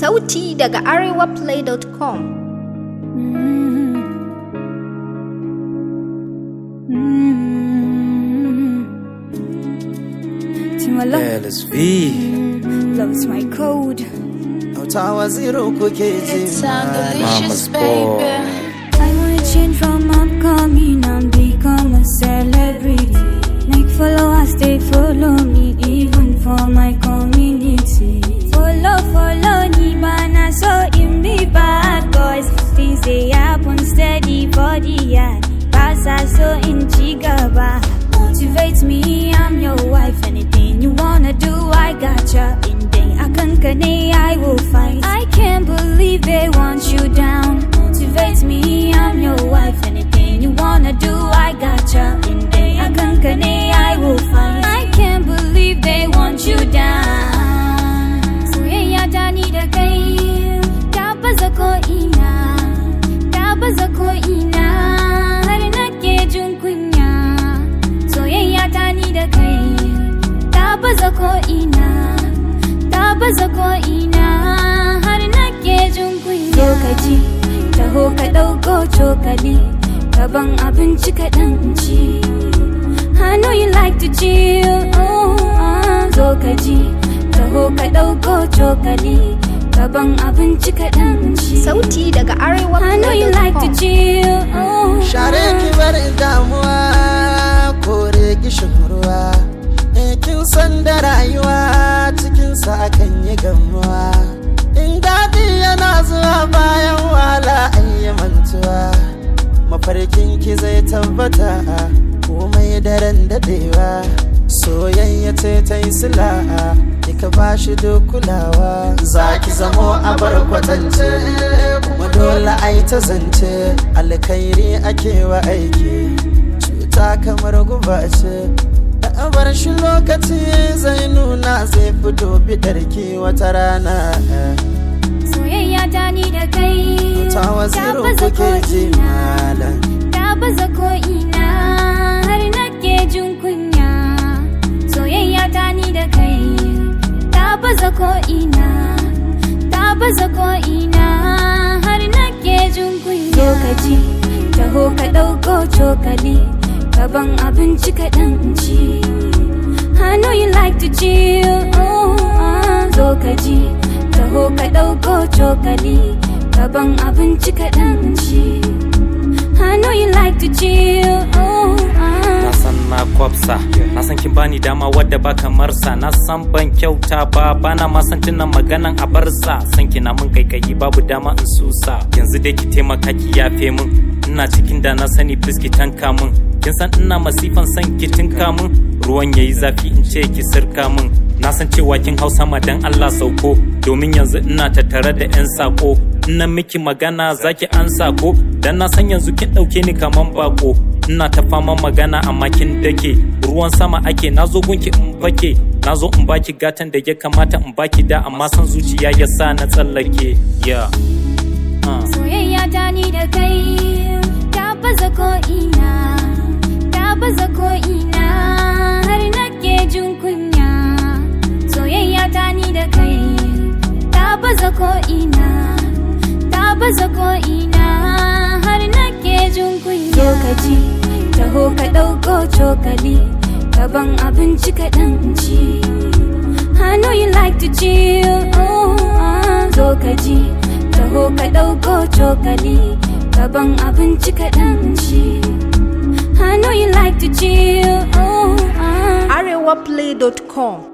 Sauti daga arewaplay.com. LSV Love's my code. Ottawa zero It's delicious, baby. I wanna change from upcoming and become a celebrity. Make followers, they follow me, even for my community. Follow, Nibana, so in me bad boys. Things they happen steady for the yard. Pass us so in Chigaba. Motivate me, I'm your wife. Anything you wanna do, I gotcha. In day, I will fight. I can't believe they want you down. Motivate me, I'm your wife. Anything you wanna do, I gotcha. In day, I will fight. I can't believe they want you down. Soyayya ta ni da kai, ta baza ko ina, har nake jin kunya. Soyayya ta ni da kai, ta baza ko ina, har nake jin kunya. Lokaci, taho ka ɗauko cokali, gaban abinci kaɗan ci. I know you like to chill, zo ka ji, taho ka ɗauko cokali, gaban abinci kaɗan ci. Sauti daga I know you like to arewaplay.com. chill, share ki bar damuwa, kore gishin ruwa. Kin san da rayuwa cikin sa akan yi gamuwa. In daɗi yana zuwa bayan wahala an yi mantuwa. Mafarkin ki zai tabbata komai daren daɗewa. Soyayya ce ta yi sila'a, kika ba shi duk kulawa. Za ki zamo abar kwatance, kuma dole ai ta zance. Alkhairi ake wa aiki, cuta kamar guba ce. Da bar shi lokaci zai nuna, zai fito bidarki wata rana. soyayya ta ni da kai, Tawa zero kuke ji malam. ta baza ko ina, har nake jin kunya. Soyayya ta ni da kai, ta baza ko ina, har nake jin kunya. Lokaci, taho ka ɗauko cokali, gaban abinci kaɗan ci. I know you like to chill, zo ka ji, taho ka ɗauko cokali, gaban abinci kaɗan ci. I know you like to chill, Na san na kwafsa, na san kin bani dama wadda ba kamar sa. Na san ban kyauta ba, bana ma san tunan maganan a bar sa. San kina mun kaikayi babu dama in susa. Yanzu dai ki taimaka ki yafe min, ina cikin da na sani please ki tanka min. Kin san ina masifan san ki tinka min, ruwan yayi zafi in ce ki sirka min. Na san cewa kin hausa ma dan Allah sauko, domin yanzu ina tattare da yan sako. Ina miki magana zaki an sako, dan na san yanzu kin dauke ni kaman bako. Ina ta faman magana amma kin dake, ruwan sama ake nazo gunki in fake. Nazo in baki gatan da ya kamata in baki da, amma san zuciya ya sa na tsallake. Yeah. soyayya ta ni da kai, ta baza ko ina, har nake jin kunya. Soyayya ta ni da kai, ta baza ko ina, har nake jin kunya. Lokaci, taho ka ɗauko cokali, gaban abinci kaɗan ci. I know you like to chill, zo ka ji, taho ka ɗauko cokali, gaban abinci kaɗan ci. I know you like to chill, arewaplay.com.